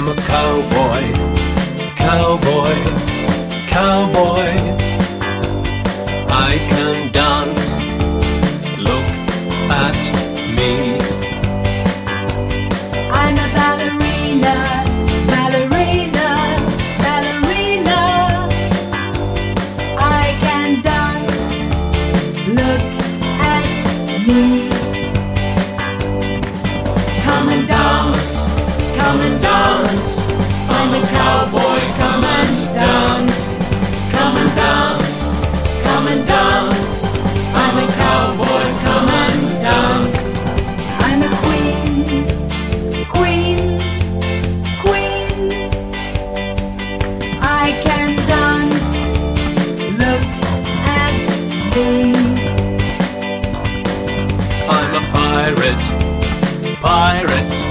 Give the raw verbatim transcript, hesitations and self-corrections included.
I'm a cowboy, cowboy, cowboy. I can dance, look at me. I'm a ballerina, ballerina, ballerina. I can dance, look at me. Come and dance, come and dance. I'm a cowboy, come and dance. Come and dance, come and dance. I'm a cowboy, come and dance. I'm a queen, queen, queen. I can dance, look at me. I'm a pirate, pirate,